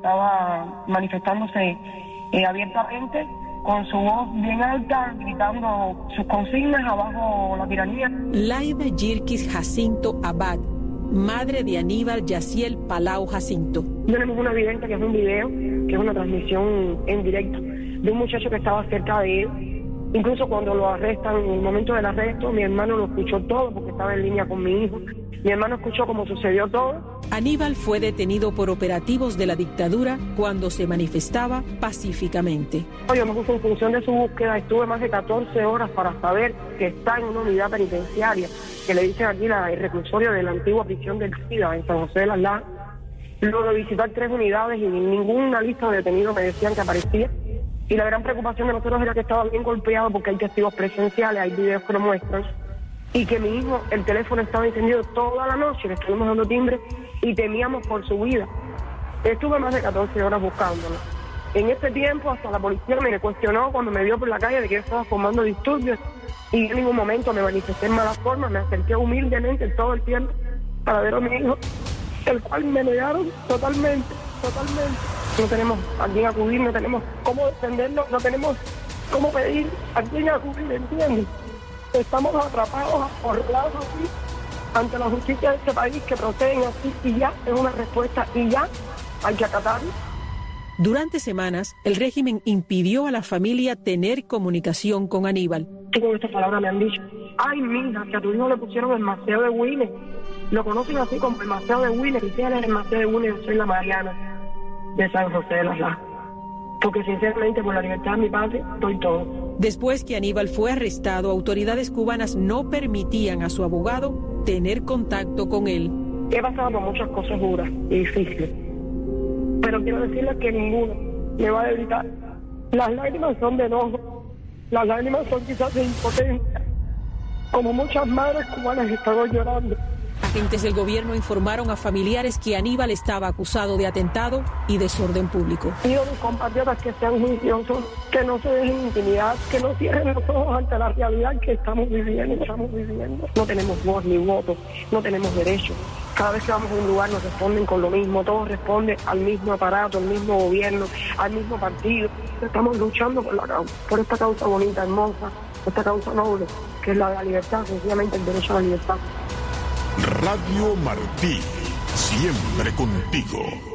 estaba manifestándose abiertamente con su voz bien alta, gritando sus consignas abajo la tiranía. Laida Yirkis Jacinto Abad, madre de Aníbal Yaciel Palau Jacinto. Tenemos una evidencia que es un video, que es una transmisión en directo de un muchacho que estaba cerca de él. Incluso cuando lo arrestan, en el momento del arresto, mi hermano lo escuchó todo porque estaba en línea con mi hijo. Mi hermano escuchó cómo sucedió todo. Aníbal fue detenido por operativos de la dictadura cuando se manifestaba pacíficamente. Yo me puse en función de su búsqueda, estuve más de 14 horas para saber que está en una unidad penitenciaria, que le dicen aquí el reclusorio de la antigua prisión del SIDA en San José de las Lajas. Luego de visitar 3 unidades y ninguna lista de detenidos me decían que aparecía. Y la gran preocupación de nosotros era que estaba bien golpeado porque hay testigos presenciales, hay videos que lo muestran. Y que mi hijo, el teléfono estaba encendido toda la noche, le estuvimos dando timbre y temíamos por su vida. Estuve más de 14 horas buscándolo. En ese tiempo hasta la policía me cuestionó cuando me vio por la calle de que yo estaba formando disturbios y en ningún momento me manifesté en mala forma, me acerqué humildemente todo el tiempo para ver a mi hijo, el cual me negaron totalmente. No tenemos a quién acudir, no tenemos cómo defenderlo, no tenemos cómo pedir a quién acudir, ¿entiendes? Estamos atrapados, acorralados así, ante la justicia de este país que proceden así y ya es una respuesta y ya hay que acatarlo. Durante semanas, el régimen impidió a la familia tener comunicación con Aníbal. Y con estas palabras me han dicho, ay, mija, que a tu hijo le pusieron el Maceo de Huila. Lo conocen así como el Maceo de Huila. Y si él es el Maceo de Huila, yo soy la Mariana de San José de las Lajas. Porque sinceramente por la libertad de mi padre doy todo. Después que Aníbal fue arrestado, autoridades cubanas no permitían a su abogado tener contacto con él. He pasado por muchas cosas duras y difíciles, pero quiero decirles que ninguno me va a debilitar. Las lágrimas son de enojo, las lágrimas son quizás de impotencia, como muchas madres cubanas están llorando, Agentes del gobierno informaron a familiares que Aníbal estaba acusado de atentado y desorden público. Pido a mis compatriotas que sean juiciosos, que no se dejen intimidar, que no cierren los ojos ante la realidad que estamos viviendo. No tenemos voz ni voto, no tenemos derechos. Cada vez que vamos a un lugar nos responden con lo mismo, todos responden al mismo aparato, al mismo gobierno, al mismo partido. Estamos luchando por esta causa bonita, hermosa, esta causa noble, que es la libertad, sencillamente el derecho a la libertad. Radio Martí, siempre contigo.